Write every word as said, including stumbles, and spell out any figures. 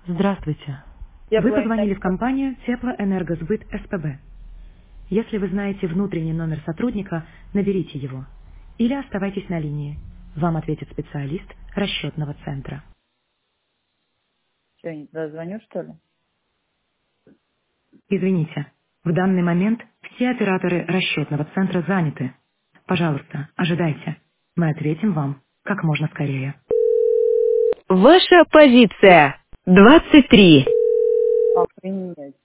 Здравствуйте. Вы позвонили в компанию Теплоэнергосбыт СПБ. Если вы знаете внутренний номер сотрудника, наберите его. Или оставайтесь на линии. Вам ответит специалист расчетного центра. Что, я не туда звоню, что ли? Извините, в данный момент все операторы расчетного центра заняты. Пожалуйста, ожидайте. Мы ответим вам как можно скорее. Ваша позиция двадцать три. Охренеть.